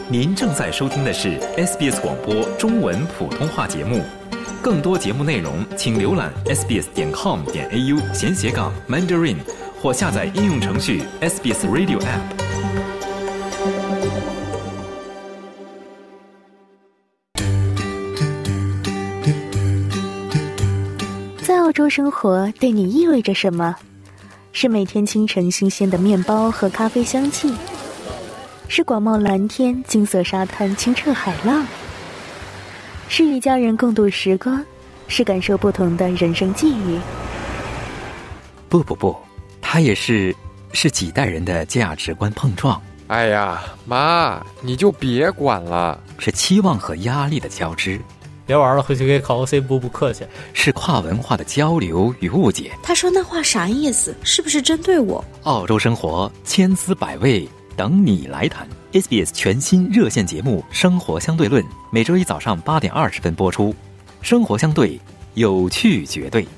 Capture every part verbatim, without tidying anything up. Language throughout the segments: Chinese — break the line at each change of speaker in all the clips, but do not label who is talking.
您正在收听的是 S B S 广播中文普通话节目。更多节目内容，请浏览 s b s 点 com 点 a u 闲斜杠 Mandarin 或下载应用程序 S B S Radio App。
在澳洲生活对你意味着什么？是每天清晨新鲜的面包和咖啡香气，是广袤蓝天、金色沙滩、清澈海浪，是与家人共度时光，是感受不同的人生际遇。
不不不，它也是是几代人的价值观碰撞。
哎呀，妈，你就别管了。
是期望和压力的交织。
别玩了，回去给考 O C 补补课去。
是跨文化的交流与误解。
他说那话啥意思？是不是针对我？
澳洲生活千滋百味，等你来谈。 S B S 全新热线节目《生活相对论》，每周一早上八点二十分播出。生活相对，有趣绝对。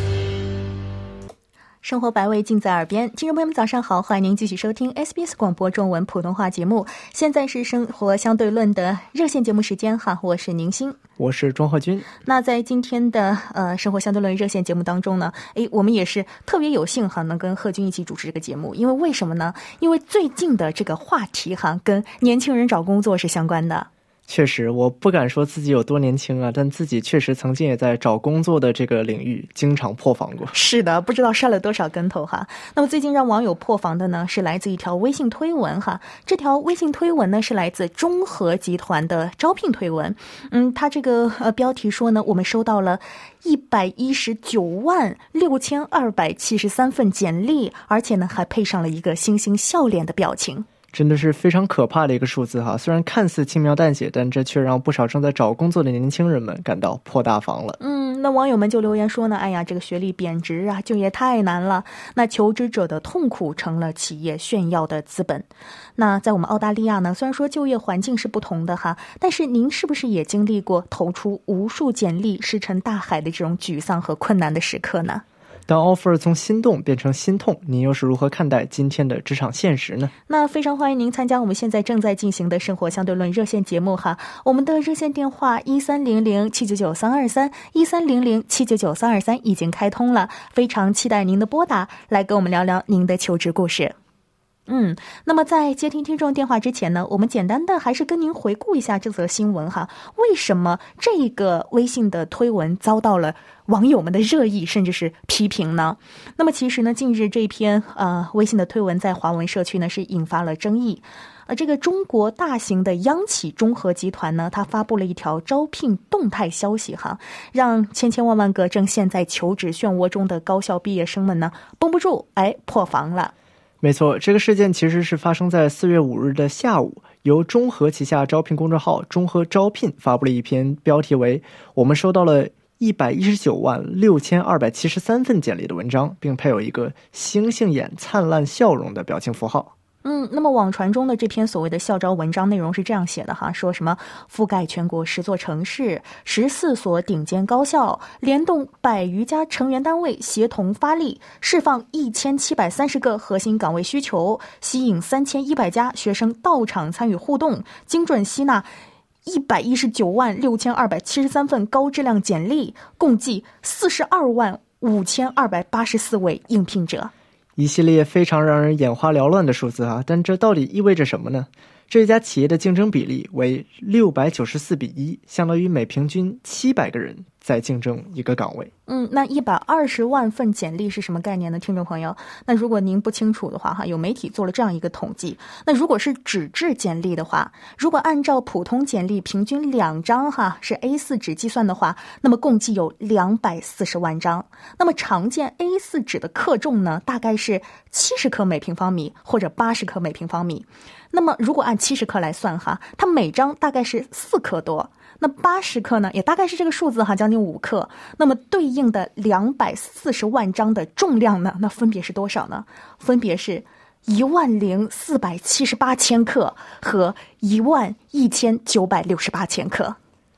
生活百味尽在耳边，听众朋友们早上好，欢迎您继续收听 S B S 广播中文普通话节目。现在是生活相对论的热线节目时间哈，我是宁欣，
我是庄鹤军。
那在今天的呃生活相对论热线节目当中呢，诶，我们也是特别有幸哈，能跟鹤军一起主持这个节目。因为为什么呢？因为最近的这个话题哈，跟年轻人找工作是相关的。
确实，我不敢说自己有多年轻啊，但自己确实曾经也在找工作的这个领域经常破防过。
是的，不知道摔了多少跟头哈。那么最近让网友破防的呢，是来自一条微信推文哈。这条微信推文呢，是来自中核集团的招聘推文。嗯，它这个呃标题说呢，我们收到了一百一十九万六千二百七十三份简历，而且呢还配上了一个星星笑脸的表情。
真的是非常可怕的一个数字哈，虽然看似轻描淡写，但这却让不少正在找工作的年轻人们感到破大防了。
嗯，那网友们就留言说呢，哎呀，这个学历贬值啊，就业太难了。那求职者的痛苦成了企业炫耀的资本。那在我们澳大利亚呢，虽然说就业环境是不同的哈，但是您是不是也经历过投出无数简历石沉大海的这种沮丧和困难的时刻呢？
当 offer 从心动变成心痛，您又是如何看待今天的职场现实呢？
那非常欢迎您参加我们现在正在进行的生活相对论热线节目哈。我们的热线电话一三零零七九九三二三一三零零七九九三二三已经开通了，非常期待您的拨打，来跟我们聊聊您的求职故事。嗯，那么在接听听众电话之前呢，我们简单的还是跟您回顾一下这则新闻哈。为什么这个微信的推文遭到了网友们的热议甚至是批评呢？那么其实呢，近日这篇呃微信的推文在华文社区呢是引发了争议。呃，这个中国大型的央企中核集团呢，它发布了一条招聘动态消息哈，让千千万万个正陷在求职漩涡中的高校毕业生们呢绷不住，哎，破防了。
没错，这个事件其实是发生在四月五日的下午，由中核旗下招聘公众号中核招聘发布了一篇标题为我们收到了一百一十九万六千二百七十三份简历的文章，并配有一个星星眼灿烂笑容的表情符号。
嗯，那么网传中的这篇所谓的校招文章内容是这样写的哈，说什么覆盖全国十座城市，十四所顶尖高校，联动百余家成员单位协同发力，释放一千七百三十个核心岗位需求，吸引三千一百家学生到场参与互动，精准吸纳一百一十九万六千二百七十三份高质量简历，共计四十二万五千二百八十四位应聘者。
一系列非常让人眼花缭乱的数字啊，但这到底意味着什么呢？这家企业的竞争比例为六百九十四比一，相当于每平均七百个人在竞争一个岗位。
嗯，那一百二十万份简历是什么概念呢？听众朋友，那如果您不清楚的话哈，有媒体做了这样一个统计，那如果是纸质简历的话，如果按照普通简历平均两张哈是 A 四 纸计算的话，那么共计有两百四十万张。那么常见 A 四 纸的克重呢，大概是七十克每平方米或者八十克每平方米。那么如果按七十克来算哈，它每张大概是四克多。那八十克呢，也大概是这个数字哈，将近五克。那么对应的两百四十万张的重量呢，那分别是多少呢？分别是一万零四百七十八千克和一万一千九百六十八千克。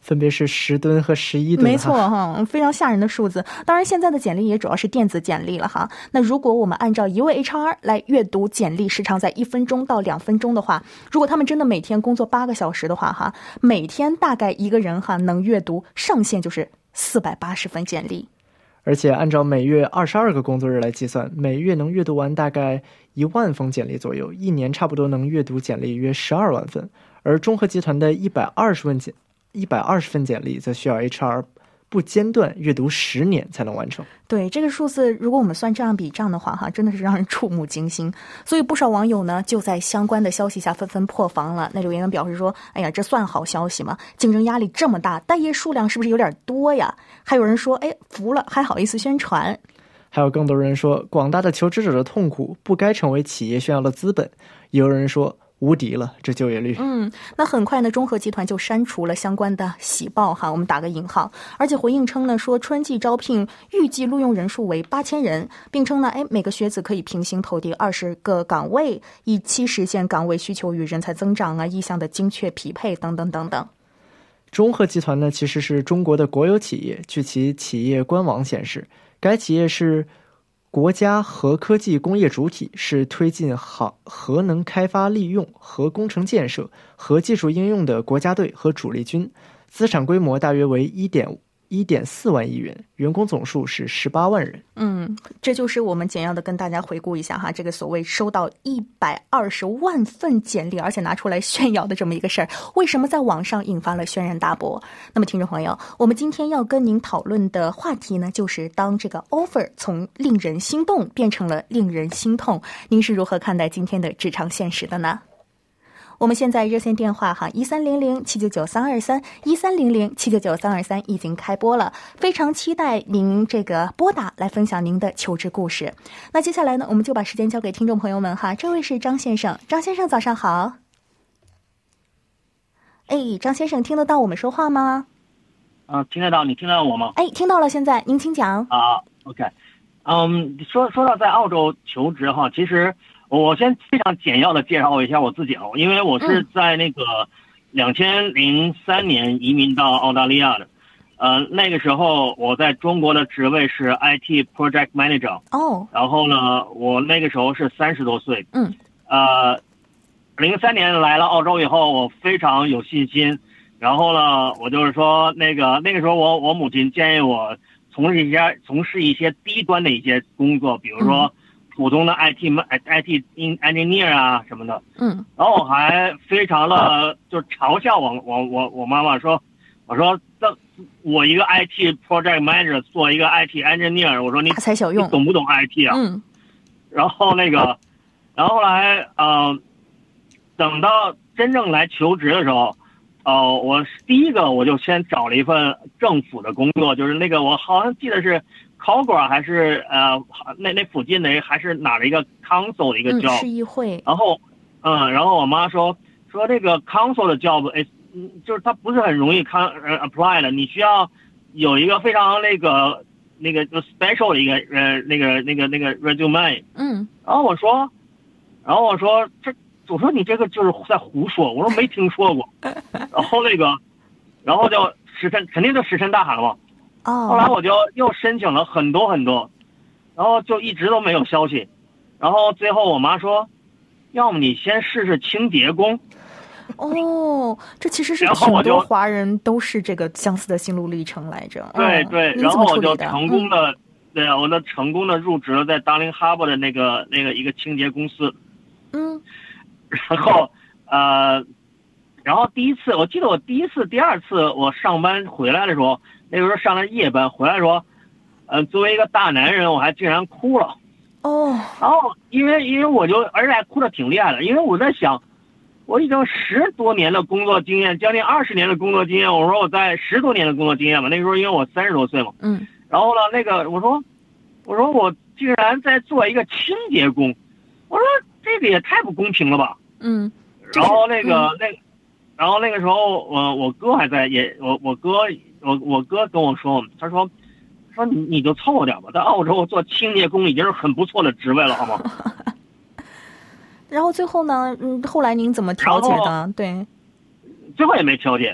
分别是十吨和十一吨。
没错哈，非常吓人的数字。当然，现在的简历也主要是电子简历了哈。那如果我们按照一位 H R 来阅读简历，时长在一分钟到两分钟的话，如果他们真的每天工作八个小时的话哈，每天大概一个人哈能阅读上限就是四百八十份简历。
而且按照每月二十二个工作日来计算，每月能阅读完大概一万封简历左右，一年差不多能阅读简历约十二万份。而中核集团的一百二十份简一百二十份简历，则需要 H R 不间断阅读十年才能完成。
对，这个数字如果我们算这样笔账的话哈，真的是让人触目惊心。所以不少网友呢就在相关的消息下纷纷破防了。那留言表示说，哎呀，这算好消息吗？竞争压力这么大，待业数量是不是有点多呀？还有人说，哎，服了，还好意思宣传。
还有更多人说，广大的求职者的痛苦不该成为企业炫耀的资本。也有人说，无敌了，这就业率。
嗯，那很快呢，中核集团就删除了相关的喜报哈，我们打个引号，而且回应称呢，说春季招聘预计录用人数为八千人，并称呢，哎，每个学子可以平行投递二十个岗位，以期实现岗位需求与人才增长啊、意向的精确匹配等等等等。
中核集团呢，其实是中国的国有企业，据其企业官网显示，该企业是国家核科技工业主体，是推进核核能开发利用、核工程建设、核技术应用的国家队和主力军，资产规模大约为一点一点四万亿元，员工总数是十八万人。
嗯，这就是我们简要的跟大家回顾一下哈，这个所谓收到一百二十万份简历，而且拿出来炫耀的这么一个事儿，为什么在网上引发了轩然大波？那么听众朋友，我们今天要跟您讨论的话题呢，就是当这个 offer 从令人心动变成了令人心痛，您是如何看待今天的职场现实的呢？我们现在热线电话哈，一三零零七九九三二三一三零零七九九三二三已经开播了，非常期待您这个拨打来分享您的求职故事。那接下来呢，我们就把时间交给听众朋友们哈。这位是张先生，张先生早上好。哎，张先生听得到我们说话吗？
啊，听得到，你听得到我吗？
哎，听到了，现在您请讲。
啊 ，OK， 嗯，说说到在澳洲求职哈，其实。我先非常简要的介绍一下我自己啊，因为我是在那个两千零三年移民到澳大利亚的，呃，那个时候我在中国的职位是 I T Project Manager
哦，
然后呢，我那个时候是三十多岁，
嗯，
呃，零三年来了澳洲以后，我非常有信心，然后呢，我就是说那个那个时候我我母亲建议我从事一些从事一些低端的一些工作，比如说。嗯普通的 I T I T engineer 啊什么的，
嗯，
然后我还非常的就嘲笑我我我我妈妈说，我说这我一个 I T project manager 做一个 I T engineer， 我说你
才小用，
你懂不懂 I T 啊？
嗯，
然后那个，然后后来呃，等到真正来求职的时候，呃，我第一个我就先找了一份政府的工作，就是那个我好像记得是。Calgary 还是呃那那附近的还是哪的一个 council 的一个 job，
嗯，市议会。
然后嗯，然后我妈说说这个 council 的 job， 哎，就是它不是很容易 con apply 的，你需要有一个非常那个那个 special 的一个呃那个那个那个 resume。
嗯。
然后我说，然后我说这我说你这个就是在胡说，我说没听说过。然后那个，然后就石沉肯定就石沉大海了嘛。
哦，
后来我就又申请了很多很多，然后就一直都没有消息，然后最后我妈说，要么你先试试清洁工。
哦，这其实是挺多华人都是这个相似的心路历程来着。
对对，
嗯、
然后我就成功的，
嗯、
对啊，我的成功的入职了在 Darling Harbour 的那个那个一个清洁公司。
嗯，
然后呃，然后第一次我记得我第一次、第二次我上班回来的时候。那个时候上了夜班回来说，呃，作为一个大男人，我还竟然哭了。
哦。
然后因为因为我就而且还哭得挺厉害的，因为我在想，我已经十多年的工作经验，将近二十年的工作经验。我说我在十多年的工作经验嘛，那个时候因为我三十多岁嘛。
嗯。
然后呢，那个我说，我说我竟然在做一个清洁工，我说这个也太不公平了吧。
嗯。
然后那个、
嗯、
那，然后那个时候我我哥还在，也我我哥。我我哥跟我说，他说，说你你就凑合点吧，在澳洲做清洁工已经是很不错的职位了，好吗？
然后最后呢，嗯，后来您怎么调解的？对，
最后也没调解，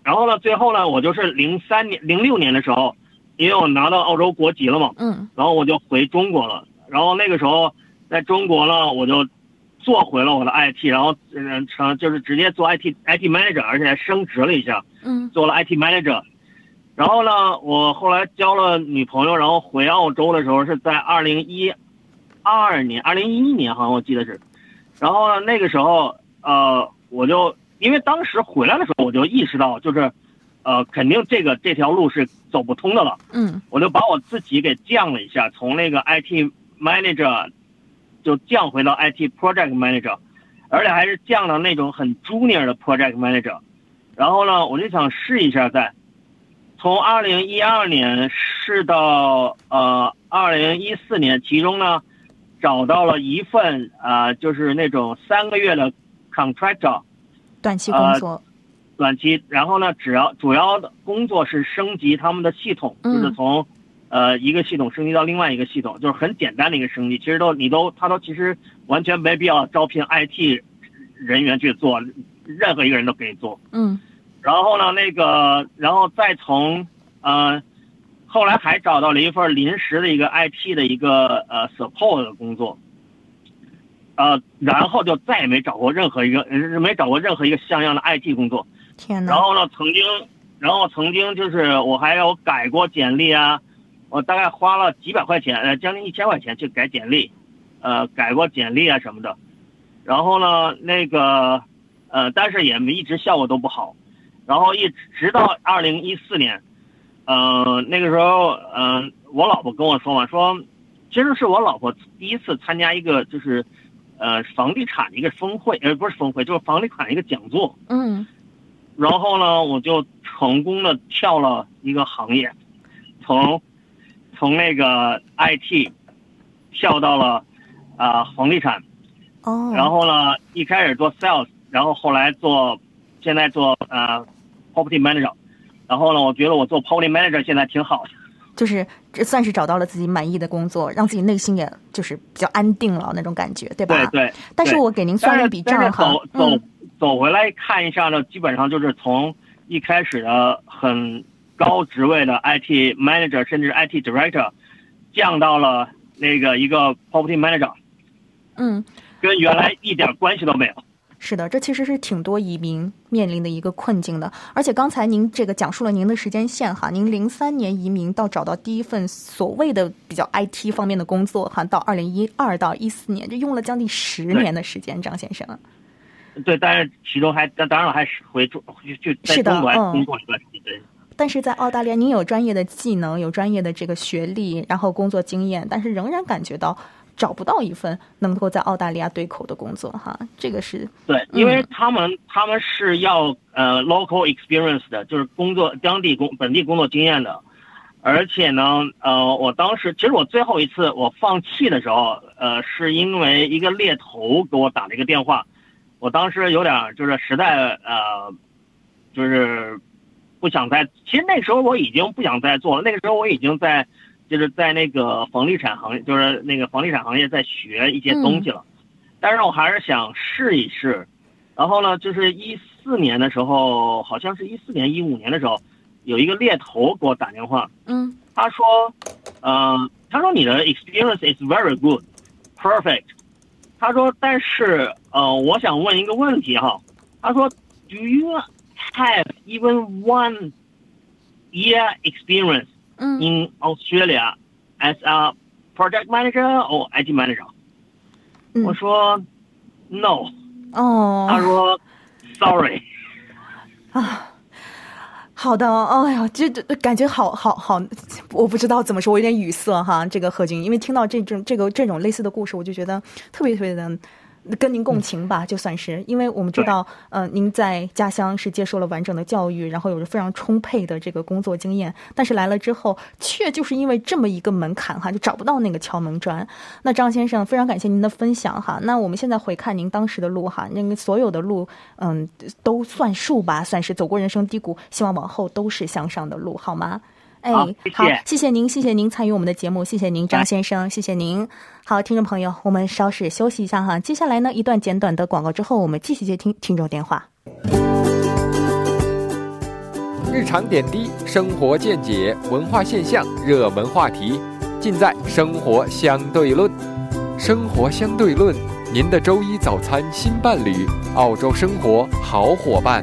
然后呢，最后呢，我就是零三年、零六年的时候，因为我拿到澳洲国籍了嘛，
嗯，
然后我就回中国了。然后那个时候在中国呢，我就做回了我的 I T， 然后嗯成就是直接做 I T I T manager， 而且还升职了一下，
嗯，
做了 I T manager。然后呢，我后来交了女朋友，然后回澳洲的时候是在二零一二年、二零一一年，好像我记得是。然后呢，那个时候呃，我就因为当时回来的时候，我就意识到就是。呃，肯定这个这条路是走不通的了。
嗯，
我就把我自己给降了一下，从那个 I T manager 就降回到 I T project manager， 而且还是降到那种很 junior 的 project manager。然后呢，我就想试一下再，从二零一二年试到呃二零一四年，其中呢找到了一份呃就是那种三个月的 contract，
短期工作。呃
短期，然后呢，只要主要的工作是升级他们的系统，
嗯、
就是从呃一个系统升级到另外一个系统，就是很简单的一个升级。其实都你都他都其实完全没必要招聘 I T 人员去做，任何一个人都可以做。
嗯。
然后呢，那个，然后再从呃，后来还找到了一份临时的一个 I T 的一个呃 support 的工作。呃，然后就再也没找过任何一个，没找过任何一个像样的 I T 工作。
天哪！
然后呢，曾经，然后曾经就是我还有改过简历啊，我大概花了几百块钱，呃，将近一千块钱去改简历，呃，改过简历啊什么的。然后呢，那个，呃，但是也一直效果都不好。然后一直到二零一四年，呃，那个时候，嗯、呃，我老婆跟我说嘛，说，其实是我老婆第一次参加一个就是。呃，房地产的一个峰会，呃，不是峰会，就是房地产一个讲座。
嗯。
然后呢，我就成功的跳了一个行业，从从那个 I T 跳到了啊、呃、房地产。
哦。
然后呢，一开始做 sales， 然后后来做，现在做呃 property manager。然后呢，我觉得我做 property manager 现在挺好的。
就是这算是找到了自己满意的工作，让自己内心也就是比较安定了那种感觉，对吧？
对对。
但是我给您算了一笔账哈，
走走、嗯、走回来看一下呢，基本上就是从一开始的很高职位的 I T manager 甚至 I T director， 降到了那个一个 property manager，
嗯，
跟原来一点关系都没有。
是的，这其实是挺多移民面临的一个困境的。而且刚才您这个讲述了您的时间线哈，您零三年移民到找到第一份所谓的比较 I T 方面的工作哈，到二零一二到一四年，这用了将近十年的时间，张先生。
对，但是其中还当然还是回中去在中国还工作一段时间。对。
但是在澳大利亚，您有专业的技能，有专业的这个学历，然后工作经验，但是仍然感觉到。找不到一份能够在澳大利亚对口的工作哈，这个是
对，因为他们、嗯、他们是要呃 local experience 的，就是工作当地工本地工作经验的，而且呢呃我当时其实我最后一次我放弃的时候，呃是因为一个猎头给我打了一个电话，我当时有点就是实在呃就是不想再，其实那时候我已经不想再做了，那个时候我已经在。就是在那个房地产行业，就是那个房地产行业在学一些东西了，嗯、但是我还是想试一试。然后呢，就是一四年的时候，好像是一四年、一五年的时候，有一个猎头给我打电话，
嗯，
他说，呃，他说你的 experience is very good, perfect。他说，但是呃，我想问一个问题哈，他说 ，Do you have even one year experience？In Australia as a project manager or I T manager，、嗯、我说 no，
哦，
他说 sorry，
啊，好的，哎呀，这感觉好好好，我不知道怎么说，我有点语塞哈。这个何军，因为听到这种这个这种类似的故事，我就觉得特别特别的。跟您共情吧，就算是，因为我们知道，呃，您在家乡是接受了完整的教育，然后有着非常充沛的这个工作经验，但是来了之后，却就是因为这么一个门槛哈，就找不到那个敲门砖。那张先生，非常感谢您的分享哈。那我们现在回看您当时的路哈，那个所有的路，嗯，都算数吧，算是走过人生低谷，希望往后都是向上的路，好吗？哎，
好，谢谢
好，谢谢您，谢谢您参与我们的节目，谢谢您，张先生，谢谢您。好，听众朋友，我们稍事休息一下哈，接下来呢，一段简短的广告之后，我们继续接听听众电话。
日常点滴、生活见解、文化现象、热门话题，尽在《生活相对论》。生活相对论，您的周一早餐新伴侣，澳洲生活好伙伴。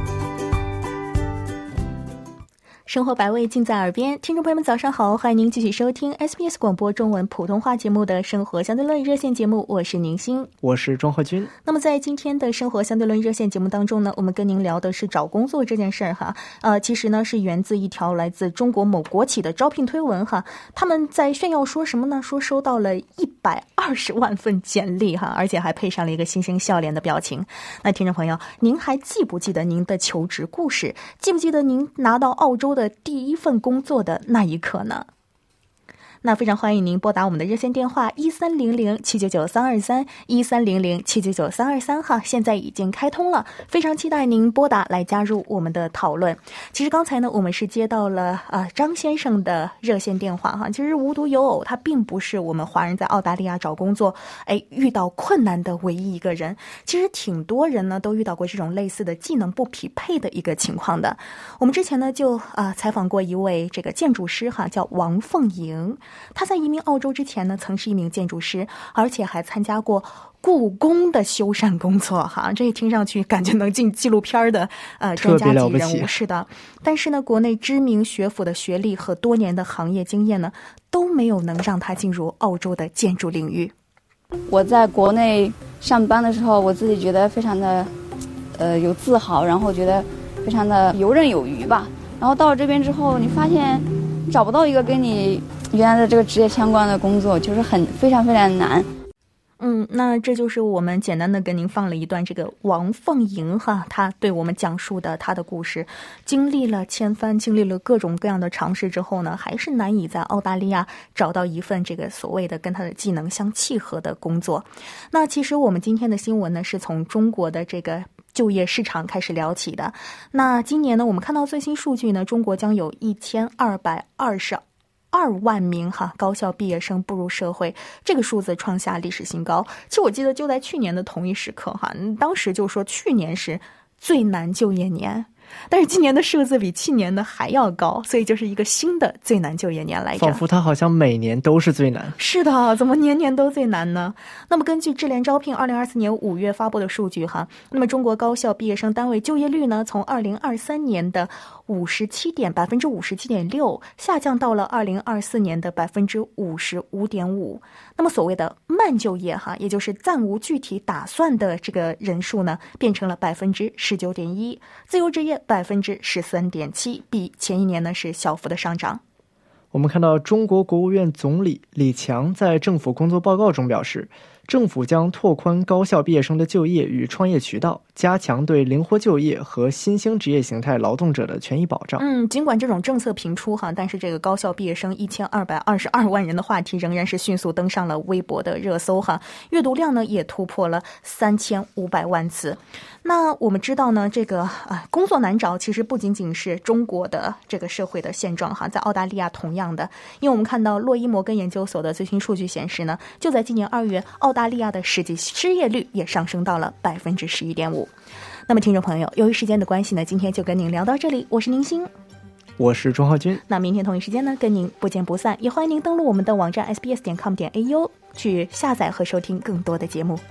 生活百味尽在耳边，听众朋友们早上好，欢迎您继续收听 S B S 广播中文普通话节目的生活相对论热线节目，我是宁欣，
我是庄鹤君。
那么在今天的生活相对论热线节目当中呢，我们跟您聊的是找工作这件事儿哈，呃，其实呢是源自一条来自中国某国企的招聘推文哈，他们在炫耀说什么呢？说收到了一百二十万份简历哈，而且还配上了一个欣欣笑脸的表情。那听众朋友，您还记不记得您的求职故事？记不记得您拿到澳洲的第一份工作的那一刻呢？那非常欢迎您拨打我们的热线电话一三零零七九九三二三一三零零七九九三二三哈，现在已经开通了，非常期待您拨打来加入我们的讨论。其实刚才呢，我们是接到了呃张先生的热线电话哈。其实无独有偶，他并不是我们华人在澳大利亚找工作哎遇到困难的唯一一个人。其实挺多人呢都遇到过这种类似的技能不匹配的一个情况的。我们之前呢就啊、呃、采访过一位这个建筑师哈，叫王凤莹。他在移民澳洲之前呢，曾是一名建筑师，而且还参加过故宫的修缮工作哈，这听上去感觉能进纪录片的呃专家级人物。是的，但是呢，国内知名学府的学历和多年的行业经验呢，都没有能让他进入澳洲的建筑领域。
我在国内上班的时候，我自己觉得非常的呃有自豪，然后觉得非常的游刃有余吧。然后到了这边之后，你发现找不到一个跟你原来的这个职业相关的工作，就是很非常非常难。
嗯，那这就是我们简单的跟您放了一段这个王凤莹哈，她对我们讲述的她的故事，经历了千帆，经历了各种各样的尝试之后呢，还是难以在澳大利亚找到一份这个所谓的跟她的技能相契合的工作。那其实我们今天的新闻呢，是从中国的这个就业市场开始聊起的。那今年呢，我们看到最新数据呢，中国将有一千二百二十二万名哈高校毕业生步入社会，这个数字创下历史新高。其实我记得就在去年的同一时刻哈，当时就说去年是最难就业年，但是今年的数字比去年的还要高，所以就是一个新的最难就业年来着。
仿佛它好像每年都是最难。
是的，怎么年年都最难呢？那么根据智联招聘二零二四年五月发布的数据哈，那么中国高校毕业生单位就业率呢，从二零二三年的五十七点百分之五十七点六下降到了二零二四年的百分之五十五点五。那么所谓的慢就业哈，也就是暂无具体打算的这个人数呢，变成了百分之十九点一，自由职业百分之十三点七，比前一年呢是小幅的上涨。
我们看到中国国务院总理李强在政府工作报告中表示，政府将拓宽高校毕业生的就业与创业渠道，加强对灵活就业和新兴职业形态劳动者的权益保障。
嗯，尽管这种政策频出哈，但是这个高校毕业生一千二百二十二万人的话题仍然是迅速登上了微博的热搜哈，阅读量呢也突破了三千五百万次。那我们知道呢，这个啊工作难找其实不仅仅是中国的这个社会的现状哈，在澳大利亚同样的，因为我们看到洛伊摩根研究所的最新数据显示呢，就在今年二月，澳大利亚的实际失业率也上升到了百分之十一点五。那么听众朋友，由于时间的关系呢，今天就跟您聊到这里，我是宁欣，
我是庄浩君。
那明天同一时间呢，跟您不见不散。也欢迎您登录我们的网站 s b s 点 com 点 a u 去下载和收听更多的节目。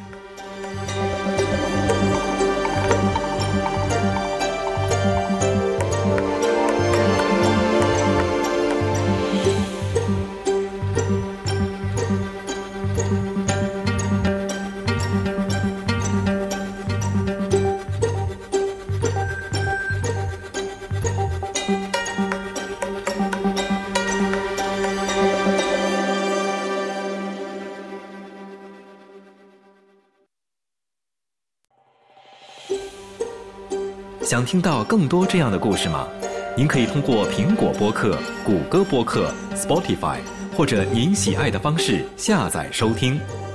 想听到更多这样的故事吗？您可以通过苹果播客、谷歌播客、Spotify 或者您喜爱的方式下载收听。